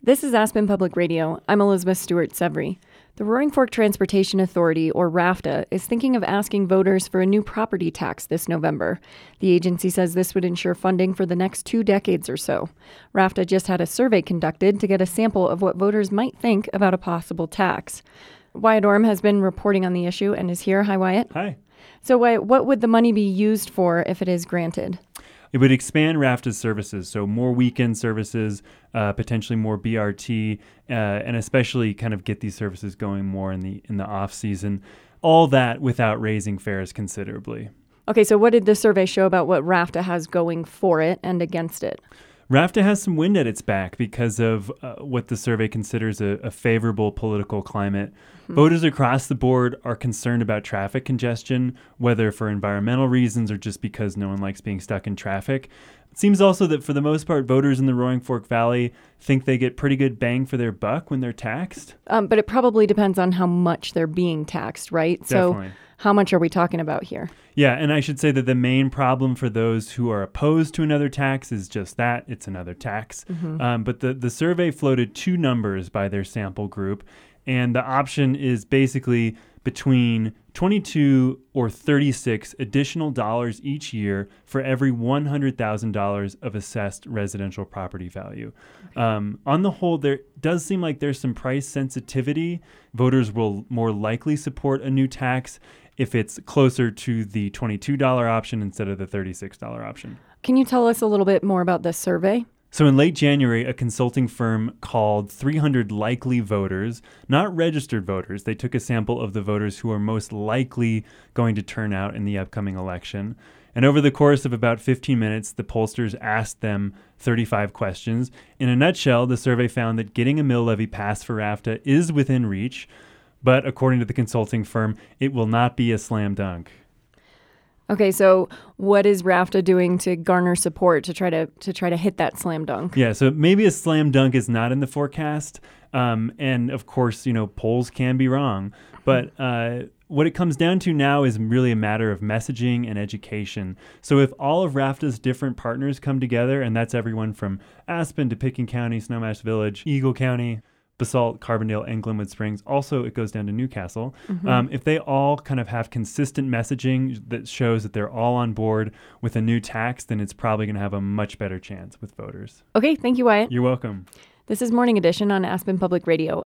This is Aspen Public Radio. I'm Elizabeth Stewart-Severy. The Roaring Fork Transportation Authority, or RAFTA, is thinking of asking voters for a new property tax this November. The agency says this would ensure funding for the next 2 decades or so. RAFTA just had a survey conducted to get a sample of what voters might think about a possible tax. Wyatt Orm has been reporting on the issue and is here. Hi, Wyatt. Hi. So, Wyatt, what would the money be used for if it is granted? It would expand RAFTA's services, so more weekend services, potentially more BRT, and especially kind of get these services going more in the off season. All that without raising fares considerably. Okay, so what did the survey show about what RAFTA has going for it and against it? RAFTA has some wind at its back because of what the survey considers a favorable political climate. Voters across the board are concerned about traffic congestion, whether for environmental reasons or just because no one likes being stuck in traffic. It seems also that for the most part, voters in the Roaring Fork Valley think they get pretty good bang for their buck when they're taxed. But it probably depends on how much they're being taxed, right? Definitely. So how much are we talking about here? Yeah, and I should say that the main problem for those who are opposed to another tax is just that, it's another tax. But the survey floated 2 numbers by their sample group, and the option is basically between 22 or 36 additional dollars each year for every $100,000 of assessed residential property value. On the whole, there does seem like there's some price sensitivity. Voters will more likely support a new tax if it's closer to the $22 option instead of the $36 option. Can you tell us a little bit more about this survey? So in late January, a consulting firm called 300 likely voters, not registered voters. They took a sample of the voters who are most likely going to turn out in the upcoming election. And over the course of about 15 minutes, the pollsters asked them 35 questions. In a nutshell, the survey found that getting a mill levy passed for RAFTA is within reach, but according to the consulting firm, it will not be a slam dunk. Okay, so what is RAFTA doing to garner support to try to hit that slam dunk? Yeah, so maybe a slam dunk is not in the forecast, and of course, polls can be wrong. But what it comes down to now is really a matter of messaging and education. So if all of RAFTA's different partners come together, and that's everyone from Aspen to Pitkin County, Snowmass Village, Eagle County, Basalt, Carbondale, and Glenwood Springs. Also, it goes down to Newcastle. If they all kind of have consistent messaging that shows that they're all on board with a new tax, then it's probably going to have a much better chance with voters. Okay, thank you, Wyatt. You're welcome. This is Morning Edition on Aspen Public Radio.